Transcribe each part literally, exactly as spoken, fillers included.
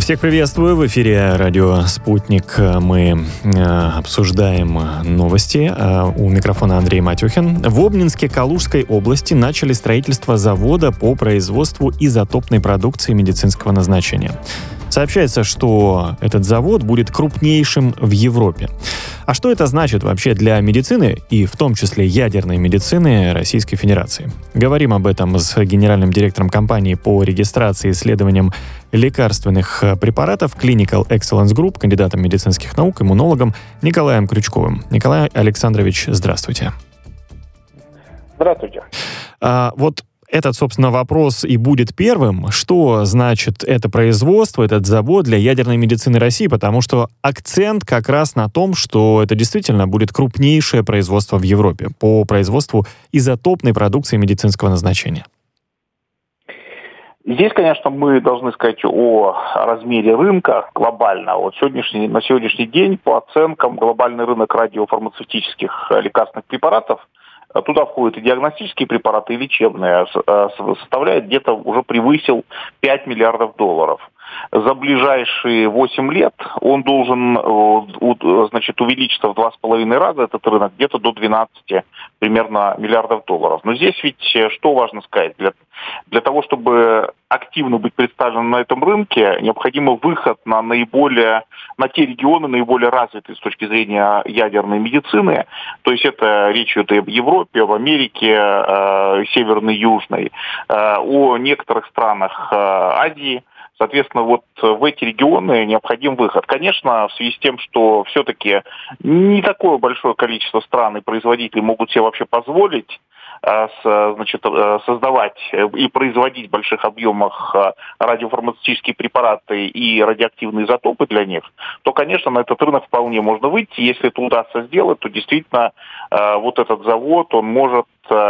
Всех приветствую. В эфире радио «Спутник». Мы обсуждаем новости. У микрофона Андрей Матюхин. В Обнинске Калужской области начали строительство завода по производству изотопной продукции медицинского назначения. Сообщается, что этот завод будет крупнейшим в Европе. А что это значит вообще для медицины, и в том числе ядерной медицины Российской Федерации? Говорим об этом с генеральным директором компании по регистрации и исследованиям лекарственных препаратов Clinical Excellence Group, кандидатом медицинских наук, иммунологом Николаем Крючковым. Николай Александрович, здравствуйте. Здравствуйте. А, вот Этот, собственно, вопрос и будет первым. Что значит это производство, этот завод для ядерной медицины России? Потому что акцент как раз на том, что это действительно будет крупнейшее производство в Европе по производству изотопной продукции медицинского назначения. Здесь, конечно, мы должны сказать о размере рынка глобально. Вот сегодняшний, на сегодняшний день, по оценкам, глобальный рынок радиофармацевтических лекарственных препаратов, туда входят и диагностические препараты, и лечебные, составляет где-то уже превысил пять миллиардов долларов. За ближайшие восемь лет он должен, значит, увеличиться в два с половиной раза, этот рынок, где-то до двенадцати примерно миллиардов долларов. Но здесь ведь что важно сказать? Для, для того, чтобы активно быть представленным на этом рынке, необходимо выход на наиболее, на те регионы, наиболее развитые с точки зрения ядерной медицины. То есть это речь идет и об Европе, об Америке, э, Северной, Южной, э, о некоторых странах э, Азии. Соответственно, вот в эти регионы необходим выход. Конечно, в связи с тем, что все-таки не такое большое количество стран и производителей могут себе вообще позволить значит, создавать и производить в больших объемах радиофармацевтические препараты и радиоактивные изотопы для них, то, конечно, на этот рынок вполне можно выйти. Если это удастся сделать, то действительно вот этот завод, он может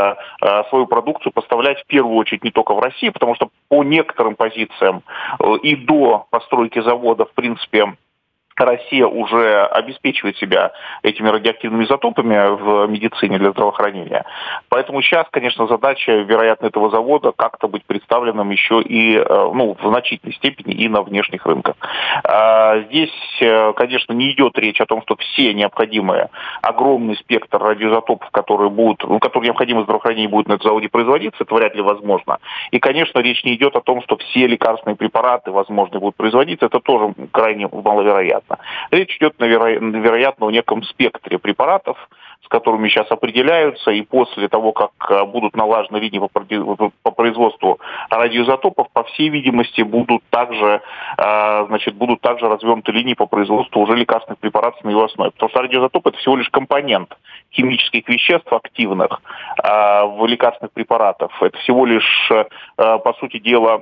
свою продукцию поставлять в первую очередь не только в России, потому что по некоторым позициям и до постройки завода, в принципе, Россия уже обеспечивает себя этими радиоактивными изотопами в медицине для здравоохранения. Поэтому сейчас, конечно, задача, вероятно, этого завода как-то быть представленным еще и, ну, в значительной степени и на внешних рынках. Здесь, конечно, не идет речь о том, что все необходимые, огромный спектр радиоизотопов, которые будут, ну, которые необходимы в здравоохранении, будут на этом заводе производиться, это вряд ли возможно. И, конечно, речь не идет о том, что все лекарственные препараты, возможно, будут производиться, это тоже крайне маловероятно. Речь идет, веро- вероятно, о неком спектре препаратов, с которыми сейчас определяются, и после того, как будут налажены линии по, по производству радиоизотопов, по всей видимости, будут также, э, значит, будут также развернуты линии по производству уже лекарственных препаратов на его основе. Потому что радиоизотоп — это всего лишь компонент химических веществ активных э, в лекарственных препаратах. Это всего лишь, э, по сути дела,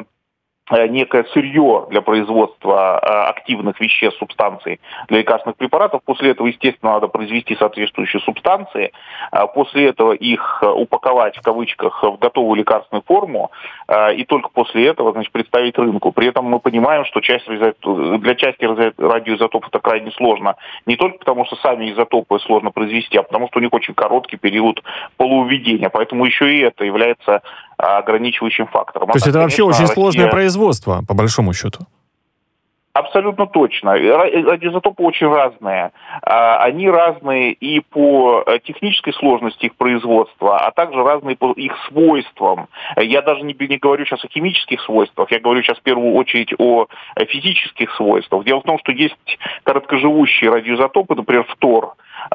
некое сырье для производства активных веществ, субстанций для лекарственных препаратов. После этого, естественно, надо произвести соответствующие субстанции. После этого их упаковать, в кавычках, в готовую лекарственную форму. И только после этого, значит, представить рынку. При этом мы понимаем, что часть, для части радиоизотопов это крайне сложно. Не только потому, что сами изотопы сложно произвести, а потому, что у них очень короткий период полувыведения. Поэтому еще и это является ограничивающим фактором. То есть а это так, вообще конечно, очень Россия... сложное производство, по большому счету? Абсолютно точно. Радиоизотопы очень разные. Они разные и по технической сложности их производства, а также разные по их свойствам. Я даже не, не говорю сейчас о химических свойствах, я говорю сейчас в первую очередь о физических свойствах. Дело в том, что есть короткоживущие радиоизотопы, например, фтор.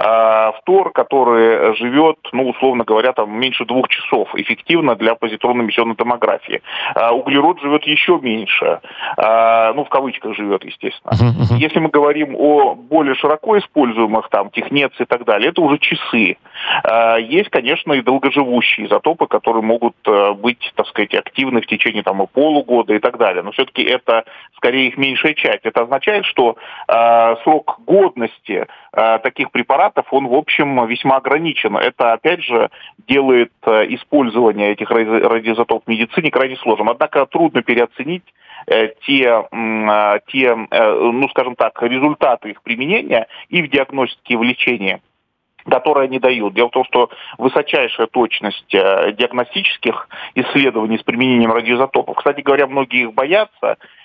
Фтор, который живет, ну, условно говоря, там меньше двух часов, эффективно для позитронно-эмиссионной томографии. Углерод живет еще меньше, ну, в кавычках живет, естественно. Uh-huh, uh-huh. Если мы говорим о более широко используемых, там, технец и так далее, это уже часы. Есть, конечно, и долгоживущие изотопы, которые могут быть, так сказать, активны в течение, там, и полугода и так далее. Но все-таки это, скорее, их меньшая часть. Это означает, что срок годности таких препаратов, он, в общем, весьма ограничен. Это, опять же, делает использование этих радиоизотопов в медицине крайне сложным. Однако трудно переоценить те, те, ну, скажем так, результаты их применения и в диагностике, и в лечении, которые они дают. Дело в том, что высочайшая точность диагностических исследований с применением радиоизотопов, кстати говоря, многие их боятся,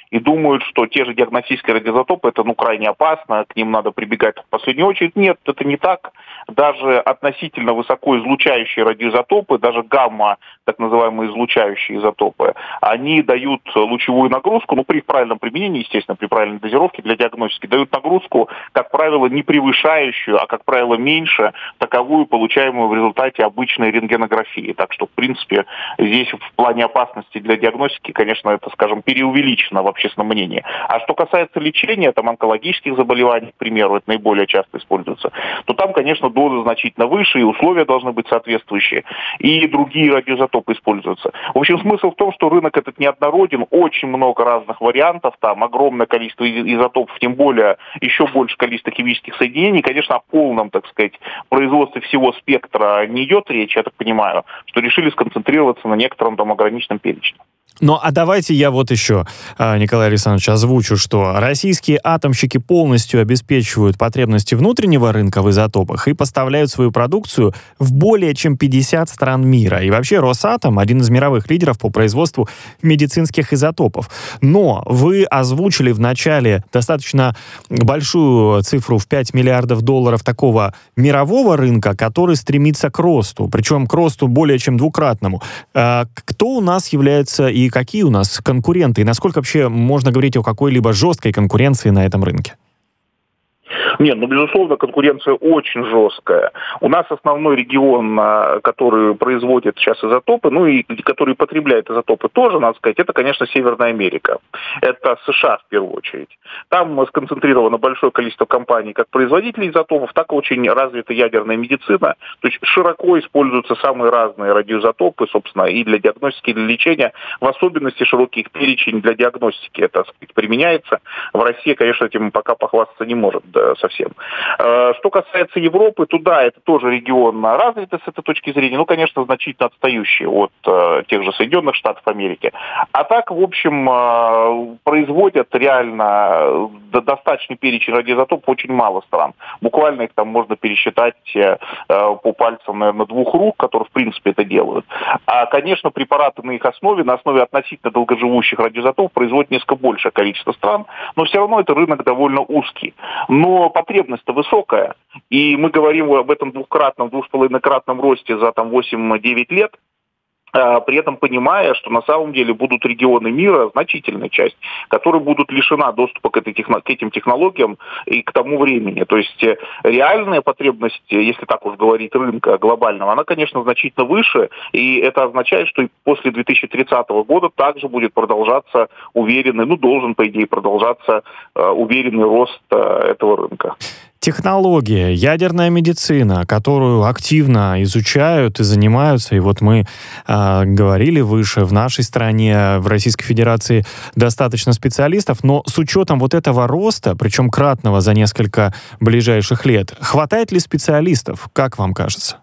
и думают, что те же диагностические радиоизотопы это ну крайне опасно, к ним надо прибегать в последнюю очередь. Нет, это не так. Даже относительно высоко излучающие радиоизотопы, даже гамма, так называемые излучающие изотопы, они дают лучевую нагрузку, ну при их правильном применении, естественно, при правильной дозировке для диагностики, дают нагрузку, как правило, не превышающую, а как правило меньше таковую, получаемую в результате обычной рентгенографии. Так что, в принципе, здесь в плане опасности для диагностики, конечно, это, скажем, преувеличено в общественном мнении. А что касается лечения, там, онкологических заболеваний, к примеру, это наиболее часто используется, то там, конечно, доза значительно выше, и условия должны быть соответствующие, и другие радиоизотопы используются. В общем, смысл в том, что рынок этот неоднороден, очень много разных вариантов, там огромное количество изотопов, тем более еще больше количество химических соединений. Конечно, о полном, так сказать, производстве всего спектра не идет речь, я так понимаю, что решили сконцентрироваться на некотором там ограниченном перечне. Ну, а давайте я вот еще, Николай Александрович, озвучу, что российские атомщики полностью обеспечивают потребности внутреннего рынка в изотопах и поставляют свою продукцию в более чем пятьдесят стран мира. И вообще Росатом — один из мировых лидеров по производству медицинских изотопов. Но вы озвучили в начале достаточно большую цифру в пять миллиардов долларов такого мирового рынка, который стремится к росту, причем к росту более чем двукратному. Кто у нас является и какие у нас конкуренты? И насколько вообще можно говорить о какой-либо жесткой конкуренции на этом рынке? Нет, ну, безусловно, конкуренция очень жесткая. У нас основной регион, который производит сейчас изотопы, ну и который потребляет изотопы тоже, надо сказать, это, конечно, Северная Америка. Это США в первую очередь. Там сконцентрировано большое количество компаний, как производителей изотопов, так и очень развита ядерная медицина. То есть широко используются самые разные радиоизотопы, собственно, и для диагностики, и для лечения. В особенности широкий их перечень для диагностики, это, так сказать, применяется. В России, конечно, этим пока похвастаться не может, да, совсем. Что касается Европы, то да, это тоже регион развитый с этой точки зрения, ну, конечно, значительно отстающий от тех же Соединенных Штатов Америки. А так, в общем, производят реально достаточный перечень радиоизотопов очень мало стран. Буквально их там можно пересчитать по пальцам, наверное, двух рук, которые, в принципе, это делают. А, конечно, препараты на их основе, на основе относительно долгоживущих радиоизотопов производят несколько большее количество стран, но все равно это рынок довольно узкий. Но потребность-то высокая, и мы говорим об этом двухкратном, двух с половиной кратном росте за там восемь-девять лет, при этом понимая, что на самом деле будут регионы мира, значительная часть, которые будут лишена доступа к, этой, к этим технологиям и к тому времени. То есть реальная потребность, если так уж говорить, рынка глобального, она, конечно, значительно выше, и это означает, что и после две тысячи тридцатого года также будет продолжаться уверенный, ну, должен, по идее, продолжаться уверенный рост этого рынка. Технология, ядерная медицина, которую активно изучают и занимаются, и вот мы э, говорили выше, в нашей стране, в Российской Федерации достаточно специалистов, но с учетом вот этого роста, причем кратного за несколько ближайших лет, хватает ли специалистов, как вам кажется?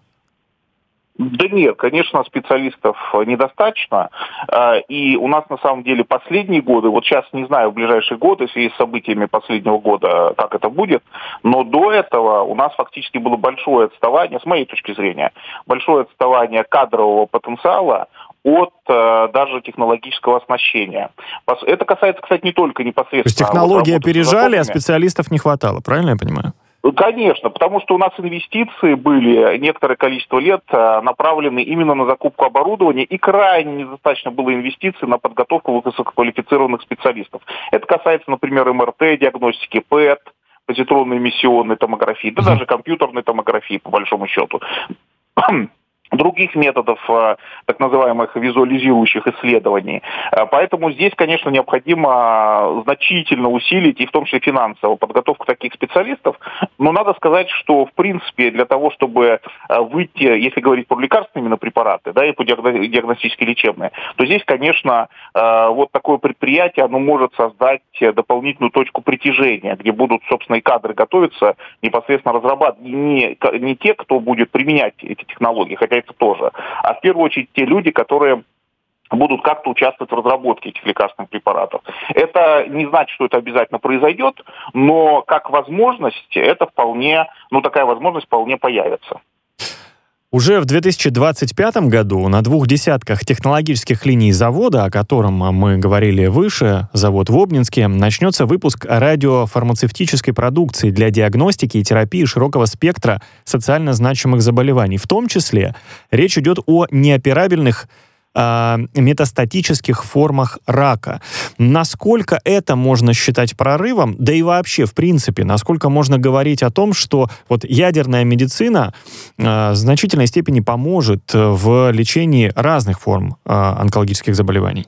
Да нет, конечно, специалистов недостаточно. И у нас на самом деле последние годы, вот сейчас не знаю, в ближайшие годы, в связи с событиями последнего года, как это будет, но до этого у нас фактически было большое отставание, с моей точки зрения, большое отставание кадрового потенциала от э, даже технологического оснащения. Это касается, кстати, не только непосредственно... То есть технологии опережали, а специалистов не хватало, правильно я понимаю? Конечно, потому что у нас инвестиции были некоторое количество лет направлены именно на закупку оборудования, и крайне недостаточно было инвестиций на подготовку высококвалифицированных специалистов. Это касается, например, эм эр тэ, диагностики пэт, позитронной эмиссионной томографии, да даже компьютерной томографии, по большому счету. Других методов, так называемых визуализирующих исследований. Поэтому здесь, конечно, необходимо значительно усилить, и в том числе финансово, подготовку таких специалистов. Но надо сказать, что, в принципе, для того, чтобы выйти, если говорить про лекарственные именно препараты, да, и по диагностически лечебные, то здесь, конечно, вот такое предприятие, оно может создать дополнительную точку притяжения, где будут, собственно, и кадры готовиться, непосредственно разрабатывать не, не те, кто будет применять эти технологии, хотя это тоже, а в первую очередь те люди, которые будут как-то участвовать в разработке этих лекарственных препаратов. Это не значит, что это обязательно произойдет, но как возможность, это вполне, ну такая возможность вполне появится. Уже в две тысячи двадцать пятом году на двух десятках технологических линий завода, о котором мы говорили выше, завод в Обнинске, начнется выпуск радиофармацевтической продукции для диагностики и терапии широкого спектра социально значимых заболеваний. В том числе речь идет о неоперабельных метастатических формах рака. Насколько это можно считать прорывом, да и вообще, в принципе, насколько можно говорить о том, что вот ядерная медицина э, в значительной степени поможет в лечении разных форм э, онкологических заболеваний?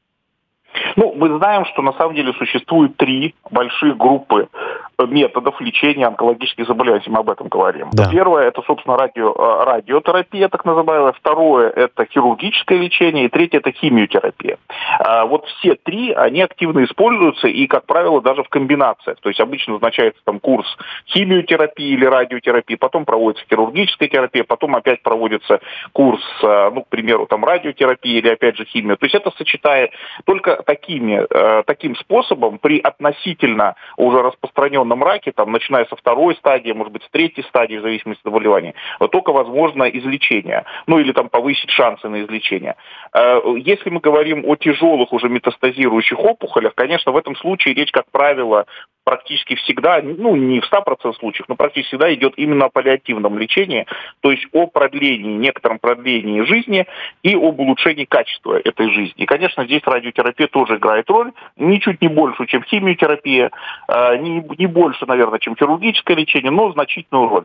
Ну, мы знаем, что на самом деле существует три больших группы методов лечения онкологических заболеваний, мы об этом говорим. Да. Первое – это, собственно, радио, радиотерапия, так называемая. Второе – это хирургическое лечение. И третье – это химиотерапия. А вот все три, они активно используются и, как правило, даже в комбинациях. То есть обычно назначается там курс химиотерапии или радиотерапии, потом проводится хирургическая терапия, потом опять проводится курс, ну, к примеру, там радиотерапии или опять же химия. То есть это сочетая только такими, таким способом при относительно уже распространенном раке, там, начиная со второй стадии, может быть, с третьей стадии, в зависимости от заболевания, только возможно излечение, ну или там повысить шансы на излечение. Если мы говорим о тяжелых уже метастазирующих опухолях, конечно, в этом случае речь, как правило, практически всегда, ну не в ста процентах случаев, но практически всегда идет именно о паллиативном лечении, то есть о продлении, некотором продлении жизни и об улучшении качества этой жизни. И, конечно, здесь радиотерапия тоже играет роль, ничуть не больше, чем химиотерапия, не, не больше, наверное, чем хирургическое лечение, но значительную роль.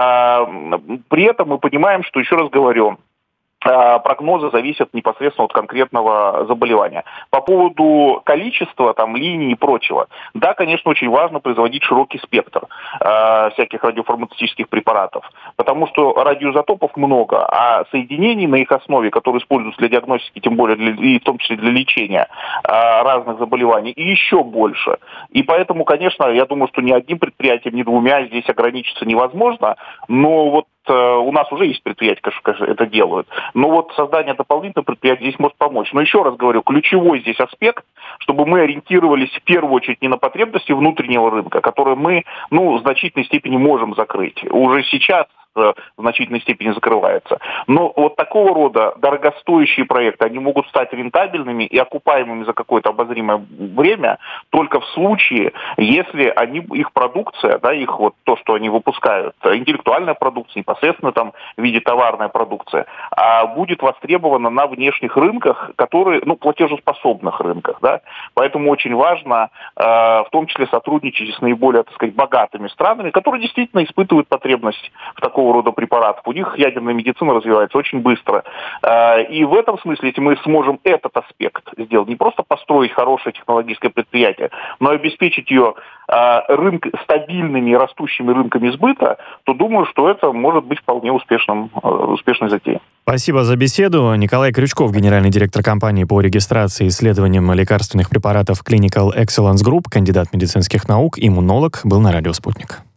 При этом мы понимаем, что, еще раз говорю, прогнозы зависят непосредственно от конкретного заболевания. По поводу количества там, линий и прочего, да, конечно, очень важно производить широкий спектр э, всяких радиофармацевтических препаратов, потому что радиоизотопов много, а соединений на их основе, которые используются для диагностики, тем более для, и в том числе для лечения э, разных заболеваний, еще больше. И поэтому, конечно, я думаю, что ни одним предприятием, ни двумя здесь ограничиться невозможно, но вот у нас уже есть предприятия, которые это делают. Но вот создание дополнительных предприятий здесь может помочь. Но еще раз говорю, ключевой здесь аспект, чтобы мы ориентировались в первую очередь не на потребности внутреннего рынка, которые мы, ну, в значительной степени можем закрыть. Уже сейчас в значительной степени закрывается. Но вот такого рода дорогостоящие проекты, они могут стать рентабельными и окупаемыми за какое-то обозримое время только в случае, если они, их продукция, да, их вот то, что они выпускают, интеллектуальная продукция, непосредственно там в виде товарная продукция, а будет востребована на внешних рынках, которые, ну, платежеспособных рынках, да. Поэтому очень важно, э, в том числе, сотрудничать с наиболее, так сказать, богатыми странами, которые действительно испытывают потребность в такого рода препаратов. У них ядерная медицина развивается очень быстро. И в этом смысле, если мы сможем этот аспект сделать, не просто построить хорошее технологическое предприятие, но обеспечить ее рынок, стабильными и растущими рынками сбыта, то думаю, что это может быть вполне успешным, успешной затеей. Спасибо за беседу. Николай Крючков, генеральный директор компании по регистрации и исследованиям лекарственных препаратов Clinical Excellence Group, кандидат медицинских наук, иммунолог, был на радио «Спутник».